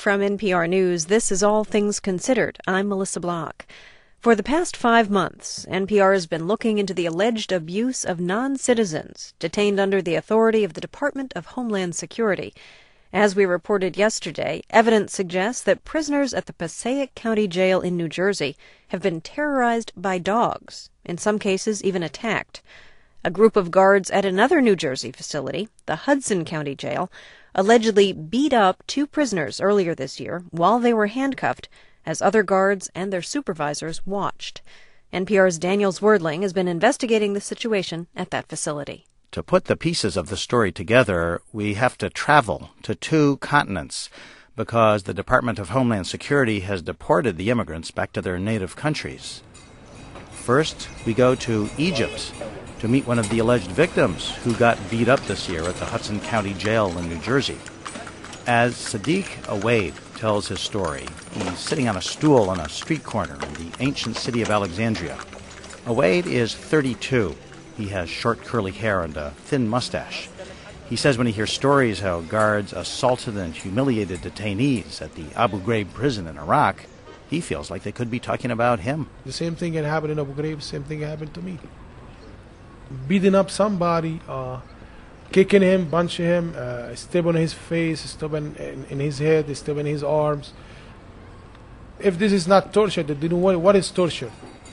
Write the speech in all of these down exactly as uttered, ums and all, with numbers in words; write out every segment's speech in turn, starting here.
From N P R News, this is All Things Considered. I'm Melissa Block. For the past five months, N P R has been looking into the alleged abuse of non-citizens detained under the authority of the Department of Homeland Security. As we reported yesterday, evidence suggests that prisoners at the Passaic County Jail in New Jersey have been terrorized by dogs, in some cases even attacked. A group of guards at another New Jersey facility, the Hudson County Jail, allegedly beat up two prisoners earlier this year while they were handcuffed as other guards and their supervisors watched. N P R's Daniel Zwerdling has been investigating the situation at that facility. To put the pieces of the story together, we have to travel to two continents because the Department of Homeland Security has deported the immigrants back to their native countries. First, we go to Egypt to meet one of the alleged victims who got beat up this year at the Hudson County Jail in New Jersey. As Sadiq Awaid tells his story, he's sitting on a stool on a street corner in the ancient city of Alexandria. Awaid is thirty-two. He has short curly hair and a thin mustache. He says when he hears stories how guards assaulted and humiliated detainees at the Abu Ghraib prison in Iraq, he feels like they could be talking about him. The same thing that happened in Abu Ghraib, same thing happened to me. Beating up somebody, uh, kicking him, punching him, uh, step on his face, step in, in, in his head, step in his arms. If this is not torture, then what, what is torture?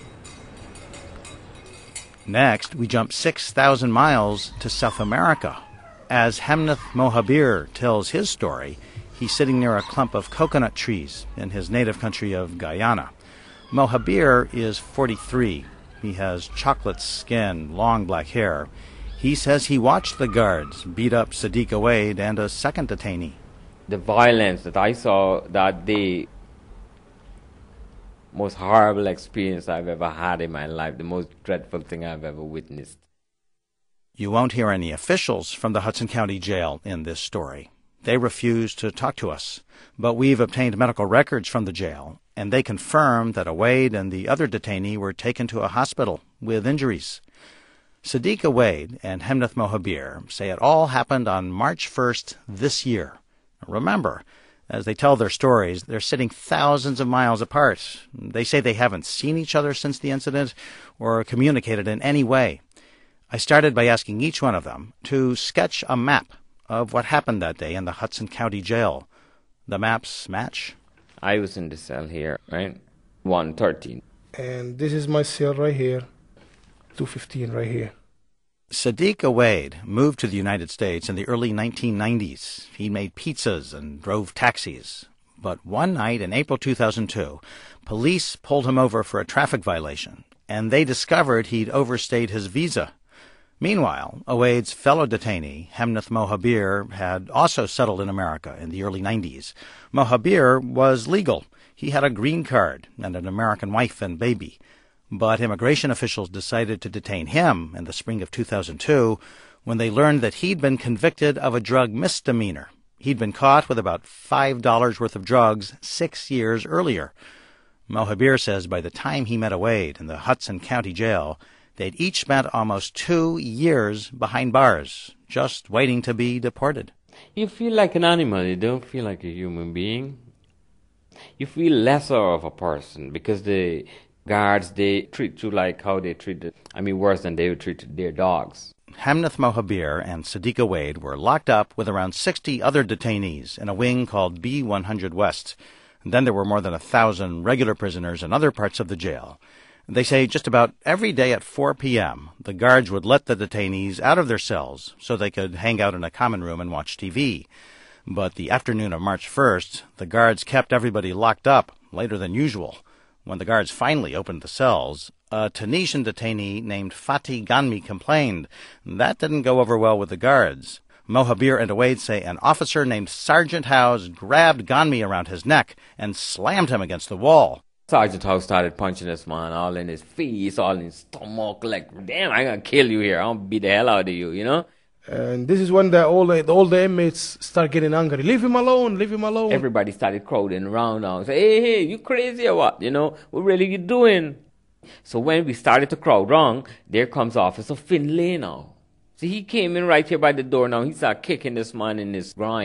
Next, we jump six thousand miles to South America. As Hamnath Mohabir tells his story, he's sitting near a clump of coconut trees in his native country of Guyana. Mohabir is forty-three. He has chocolate skin, long black hair. He says he watched the guards beat up Sadiq Awaid and a second detainee. The violence that I saw that day, most horrible experience I've ever had in my life, the most dreadful thing I've ever witnessed. You won't hear any officials from the Hudson County Jail in this story. They refuse to talk to us. But we've obtained medical records from the jail, and they confirm that Awaid and the other detainee were taken to a hospital with injuries. Sadiq Awaid and Hamnath Mohabir say it all happened on March first this year. Remember, as they tell their stories, they're sitting thousands of miles apart. They say they haven't seen each other since the incident or communicated in any way. I started by asking each one of them to sketch a map of what happened that day in the Hudson County Jail. The maps match? I was in the cell here, right? one thirteen. And this is my cell right here, two fifteen right here. Sadiq Awaid moved to the United States in the early nineteen nineties. He made pizzas and drove taxis. But one night in April two thousand two, police pulled him over for a traffic violation, and they discovered he'd overstayed his visa. Meanwhile, Awaid's fellow detainee, Hamnath Mohabir, had also settled in America in the early nineties. Mohabir was legal. He had a green card and an American wife and baby. But immigration officials decided to detain him in the spring of two thousand two when they learned that he'd been convicted of a drug misdemeanor. He'd been caught with about five dollars worth of drugs six years earlier. Mohabir says by the time he met Awaid in the Hudson County Jail, they'd each spent almost two years behind bars, just waiting to be deported. You feel like an animal. You don't feel like a human being. You feel lesser of a person because the guards, they treat you like how they treated, I mean, worse than they would treat their dogs. Hamnath Mohabir and Sadiq Awaid were locked up with around sixty other detainees in a wing called B one hundred West. And then there were more than a thousand regular prisoners in other parts of the jail. They say just about every day at four p.m., the guards would let the detainees out of their cells so they could hang out in a common room and watch T V. But the afternoon of March first, the guards kept everybody locked up later than usual. When the guards finally opened the cells, a Tunisian detainee named Fatih Ghanmi complained. That didn't go over well with the guards. Mohabir and Awaid say an officer named Sergeant House grabbed Ghanmi around his neck and slammed him against the wall. Sergeant House started punching this man all in his face, all in his stomach, like, damn, I'm going to kill you here. I'm going to beat the hell out of you, you know? And this is when the, all, the, all the inmates start getting angry. Leave him alone, leave him alone. Everybody started crowding around now. Say, hey, hey, you crazy or what? You know, what really you doing? So when we started to crowd wrong, there comes Officer Finlay now. See, he came in right here by the door now. He started kicking this man in his groin.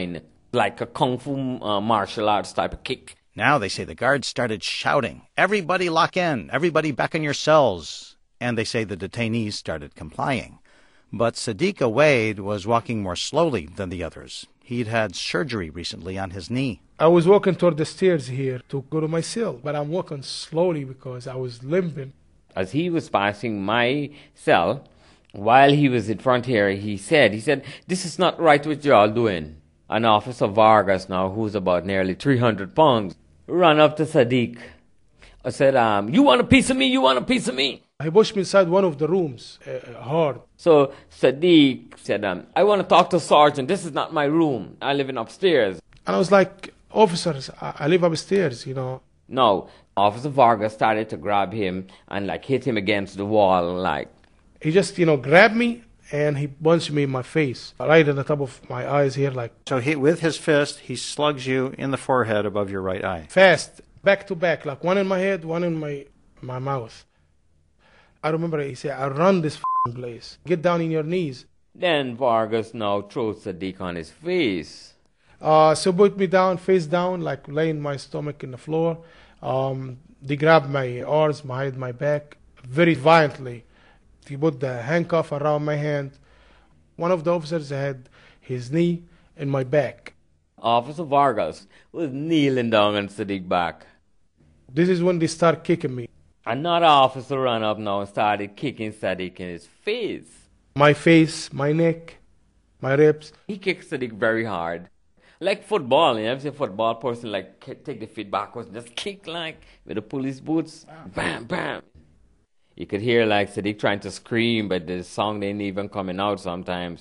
like a kung fu uh, martial arts type of kick. Now they say the guards started shouting, "Everybody lock in! Everybody back in your cells!" And they say the detainees started complying. But Sadiq Awaid was walking more slowly than the others. He'd had surgery recently on his knee. I was walking toward the stairs here to go to my cell, but I'm walking slowly because I was limping. As he was passing my cell, while he was in front here, he said, he said, "This is not right what you're all doing." An Officer Vargas now, who's about nearly three hundred pounds, ran up to Sadiq. I said, um, "You want a piece of me? You want a piece of me?" He pushed me inside one of the rooms, uh, hard. So Sadiq said, um, "I want to talk to Sergeant. This is not my room. I live in upstairs." And I was like, "Officers, I, I live upstairs, you know." No, Officer Vargas started to grab him and like hit him against the wall, like. He just, you know, grabbed me and he punched me in my face, right on the top of my eyes here, like. So he, with his fist, he slugs you in the forehead above your right eye. Fast, back to back, like one in my head, one in my my mouth. I remember he said, "I run this f***ing place. Get down in your knees." Then Vargas now throws Sadiq on his face. Uh, so put me down, face down, like laying my stomach in the floor. Um, they grabbed my arms, behind my back, very violently. They put the handcuff around my hand. One of the officers had his knee in my back. Officer Vargas was kneeling down on Sadiq's back. This is when they start kicking me. Another officer ran up now and started kicking Sadiq in his face. My face, my neck, my ribs. He kicked Sadiq very hard. Like football, you know, if a football person like take the feet backwards and just kick like with the police boots. Bam, bam. You could hear like Sadiq trying to scream, but the song ain't even coming out sometimes.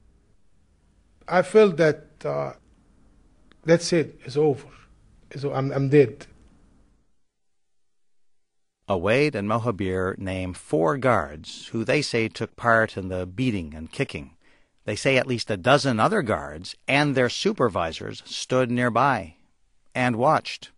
I felt that uh, that's it. It's over. It's, I'm, I'm dead. Awaid and Mohabir name four guards who they say took part in the beating and kicking. They say at least a dozen other guards and their supervisors stood nearby and watched.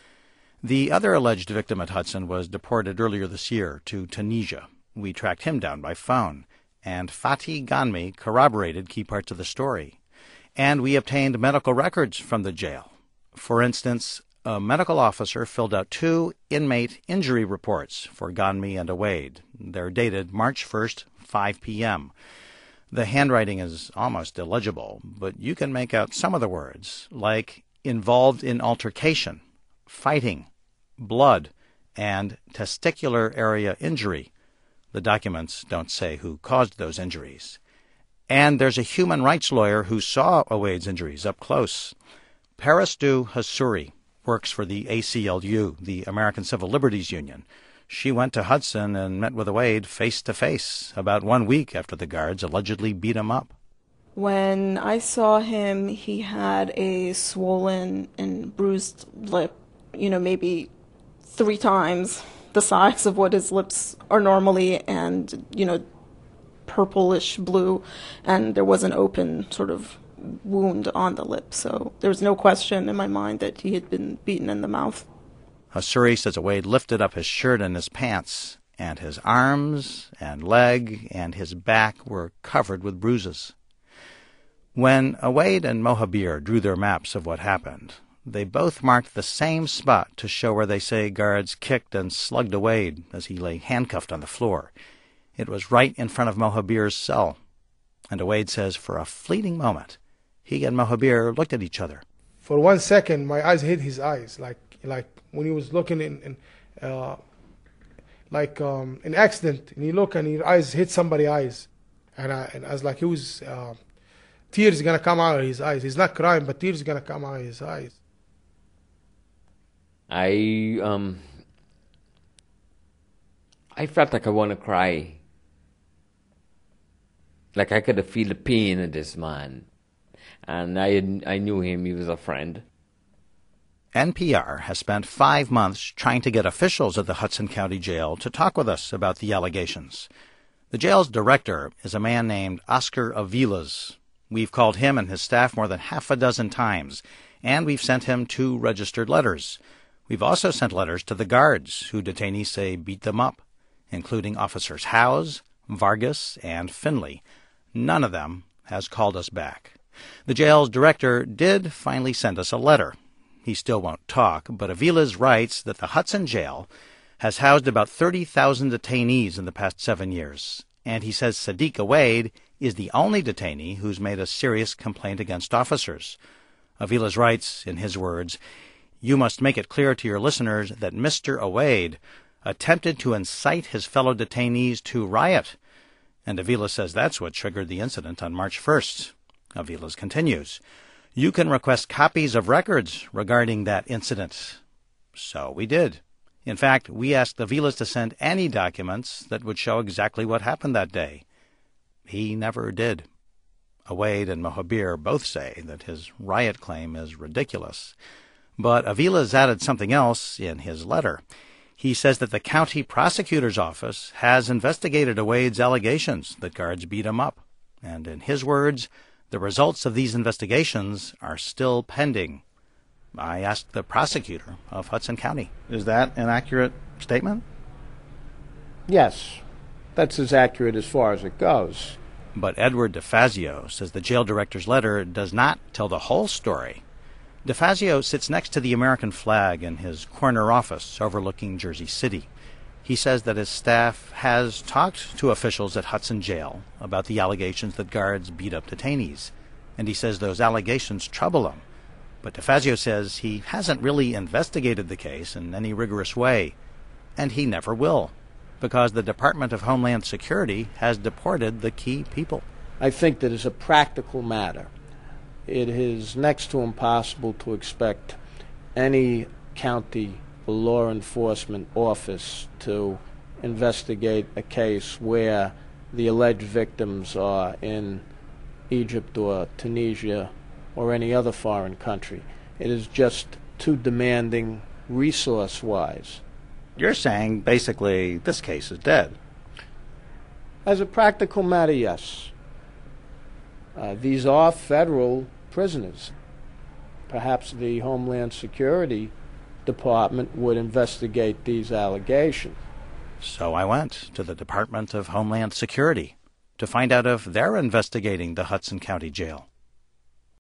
The other alleged victim at Hudson was deported earlier this year to Tunisia. We tracked him down by phone, and Fatih Ghanmi corroborated key parts of the story. And we obtained medical records from the jail. For instance, a medical officer filled out two inmate injury reports for Ghanmi and Awaid. They're dated March first, five p.m. The handwriting is almost illegible, but you can make out some of the words, like involved in altercation, fighting, blood, and testicular area injury. The documents don't say who caused those injuries. And there's a human rights lawyer who saw Awaid's injuries up close. Parastu Hasuri works for the A C L U, the American Civil Liberties Union. She went to Hudson and met with Awaid face-to-face about one week after the guards allegedly beat him up. When I saw him, he had a swollen and bruised lip, you know, maybe three times the size of what his lips are normally, and, you know, purplish blue, and there was an open sort of wound on the lip. So there was no question in my mind that he had been beaten in the mouth. Hasuri says Awaid lifted up his shirt and his pants, and his arms and leg and his back were covered with bruises. When Awaid and Mohabir drew their maps of what happened, they both marked the same spot to show where they say guards kicked and slugged Awaid as he lay handcuffed on the floor. It was right in front of Mohabir's cell. And Awaid says for a fleeting moment, he and Mohabir looked at each other. For one second, my eyes hit his eyes, like like when he was looking in, in uh, like um, an accident, and he looked and his eyes hit somebody's eyes, and I, and I was like, he was uh, tears gonna come out of his eyes. He's not crying, but tears gonna come out of his eyes. I um, I felt like I want to cry. Like I could feel the pain of this man. And I I knew him, he was a friend. N P R has spent five months trying to get officials at the Hudson County Jail to talk with us about the allegations. The jail's director is a man named Oscar Aviles. We've called him and his staff more than half a dozen times, and we've sent him two registered letters. We've also sent letters to the guards who detainees say beat them up, including Officers Howes, Vargas, and Finley. None of them has called us back. The jail's director did finally send us a letter. He still won't talk, but Aviles writes that the Hudson Jail has housed about thirty thousand detainees in the past seven years, and he says Sadiq Awaid is the only detainee who's made a serious complaint against officers. Aviles writes, in his words, "You must make it clear to your listeners that Mister Awaid attempted to incite his fellow detainees to riot." And Aviles says that's what triggered the incident on March first. Aviles continues, "You can request copies of records regarding that incident." So we did. In fact, we asked Aviles to send any documents that would show exactly what happened that day. He never did. Awaid and Mohabir both say that his riot claim is ridiculous. But Aviles added something else in his letter. He says that the county prosecutor's office has investigated Awaid's allegations that guards beat him up. And in his words, the results of these investigations are still pending. I asked the prosecutor of Hudson County. Is that an accurate statement? Yes, that's as accurate as far as it goes. But Edward DeFazio says the jail director's letter does not tell the whole story. DeFazio sits next to the American flag in his corner office overlooking Jersey City. He says that his staff has talked to officials at Hudson Jail about the allegations that guards beat up detainees, and he says those allegations trouble him. But DeFazio says he hasn't really investigated the case in any rigorous way, and he never will, because the Department of Homeland Security has deported the key people. I think that as a practical matter, it is next to impossible to expect any county law enforcement office to investigate a case where the alleged victims are in Egypt or Tunisia or any other foreign country. It is just too demanding resource-wise. You're saying basically this case is dead. As a practical matter, yes. Uh, these are federal prisoners. Perhaps the Homeland Security Department would investigate these allegations. So I went to the Department of Homeland Security to find out if they're investigating the Hudson County Jail.